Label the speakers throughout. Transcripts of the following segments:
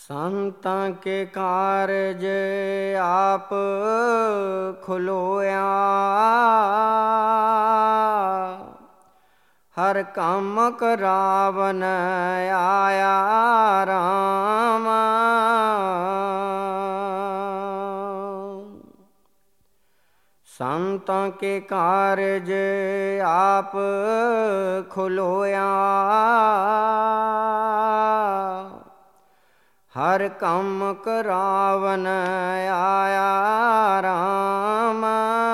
Speaker 1: ਸੰਤਾਂ ਕੇ ਕਾਰਜ ਆਪ ਖਲੋਇਆ, ਹਰ ਕੰਮ ਕਰਾਵਨ ਆਇਆ ਰਾਮ। ਸੰਤਾਂ ਕੇ ਕਾਰਜ ਆਪ ਖਲੋਇਆ, ਹਰ ਕੰਮ ਕਰਾਵਨ ਆਇਆ ਰਾਮ।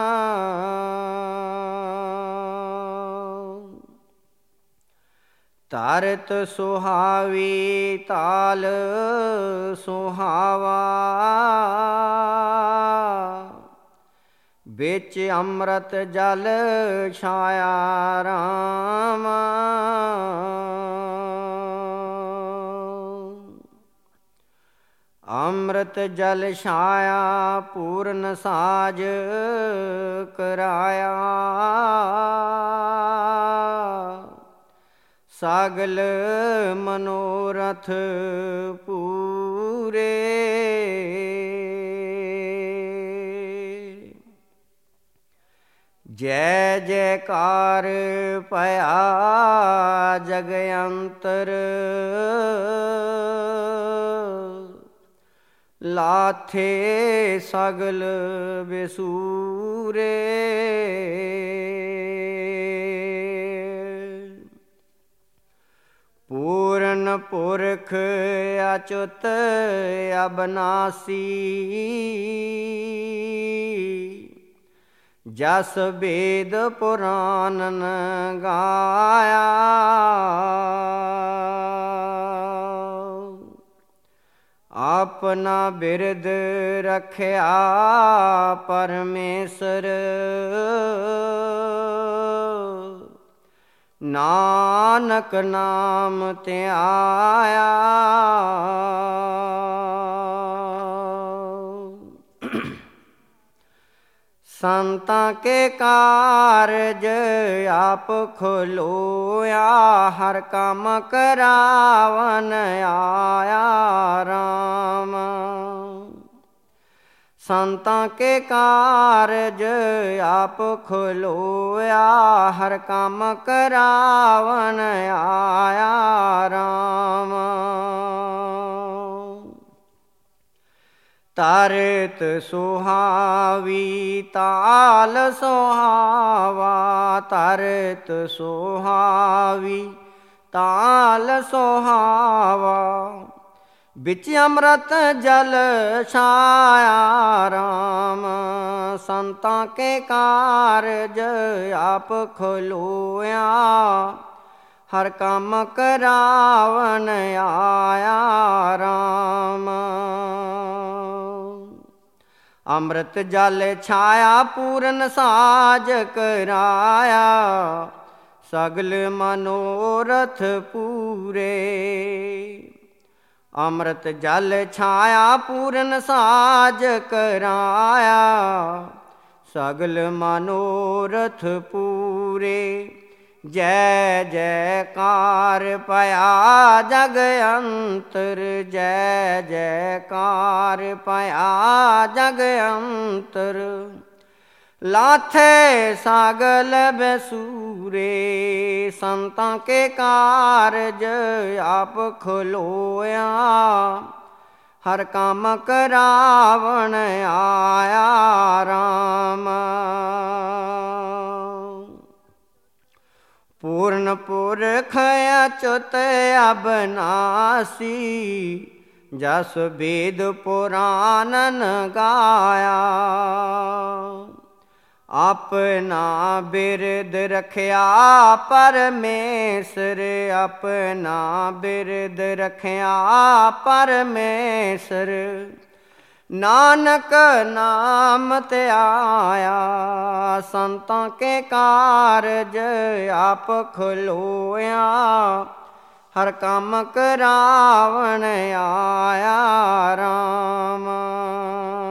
Speaker 1: ਧਰਤ ਸੁਹਾਵੀ ਤਾਲ ਸੁਹਾਵਾ, ਵਿੱਚ ਅੰਮ੍ਰਿਤ ਜਲ ਛਾਇਆ ਰਾਮ। ਅੰਮ੍ਰਿਤ ਜਲ ਛਾਇਆ ਪੂਰਨ ਸਾਜ ਕਰਾਇਆ, ਸਗਲ ਮਨੋਰਥ ਪੂਰੇ। ਜੈ ਜੈਕਾਰ ਭਇਆ ਜਗ ਅੰਤਰ, ਲਾਥੇ ਸਗਲ ਬਿਸੂਰੇ। ਪੂਰਨ ਪੁਰਖ ਅਚੁੱਤ ਅਬਨਾਸੀ, ਜਸ ਵੇਦ ਪੁਰਾਨਨ ਗਾਇਆ। ਆਪਣਾ ਬਿਰਦ ਰਖਿਆ ਪਰਮੇਸ਼ਰ, ਨਾਨਕ ਨਾਮ ਧਿਆਇਆ। ਸੰਤਾਂ ਕੇ ਕਾਰਜ ਆਪ ਖਲੋਇਆ, ਹਰ ਕੰਮ ਕਰਾਵਨ ਆਇਆ ਰਾਮ। ਸੰਤਾਂ ਕੇ ਕਾਰਜ ਆਪ ਖਲੋਇਆ, ਹਰ ਕੰਮ ਕਰਾਵਨ ਆਇਆ ਰਾਮ। ਧਰਤ ਸੁਹਾਵੀ ਤਾਲ ਸੁਹਾਵਾ, ਧਰਤ ਸੁਹਾਵੀ ਤਾਲ ਸੁਹਾਵਾ, ਵਿੱਚ ਅੰਮ੍ਰਿਤ ਜਲ ਛਾਇਆ ਰਾਮ। ਸੰਤਾਂ ਕੇ ਕਾਰਜ ਆਪ ਖਲੋਇਆ, ਹਰ ਕੰਮ ਕਰਾਵਨ ਆਇਆ ਰਾਮ। ਅੰਮ੍ਰਿਤ ਜਲ ਛਾਇਆ ਪੂਰਨ ਸਾਜ ਕਰਾਇਆ, ਸਗਲ ਮਨੋਰਥ ਪੂਰੇ। ਅੰਮ੍ਰਿਤ ਜਲ ਛਾਇਆ ਪੂਰਨ ਸਾਜ ਕਰਾਇਆ, ਸਗਲ ਮਨੋਰਥ ਪੂਰੇ। ਜੈ ਜੈਕਾਰ ਭਇਆ ਜਗ ਅੰਤਰ, ਜੈ ਜੈਕਾਰ ਭਇਆ ਜਗ ਅੰਤਰ, ਲਾਥੇ ਸਗਲ ਬਿਸੂਰੇ। ਸੰਤਾਂ ਕੇ ਕਾਰਜ ਆਪ ਖਲੋਇਆ, ਹਰ ਕੰਮ ਕਰਾਵਨ ਆਇਆ ਰਾਮ। ਪੂਰਨ ਪੁਰਖ ਅਚੁੱਤ ਅਬਨਾਸੀ, ਜਸ ਵੇਦ ਪੁਰਾਨਨ ਗਾਇਆ। ਆਪਣਾ ਬਿਰਦ ਰਖਿਆ ਪਰਮੇਸ਼ਰ, ਆਪਣਾ ਬਿਰਦ ਰਖਿਆ ਪਰਮੇਸ਼ਰ, ਨਾਨਕ ਨਾਮ ਧਿਆਇਆ। ਸੰਤਾਂ ਕੇ ਕਾਰਜ ਆਪ ਖਲੋਇਆ, ਹਰ ਕੰਮ ਕਰਾਵਨ ਆਇਆ ਰਾਮ।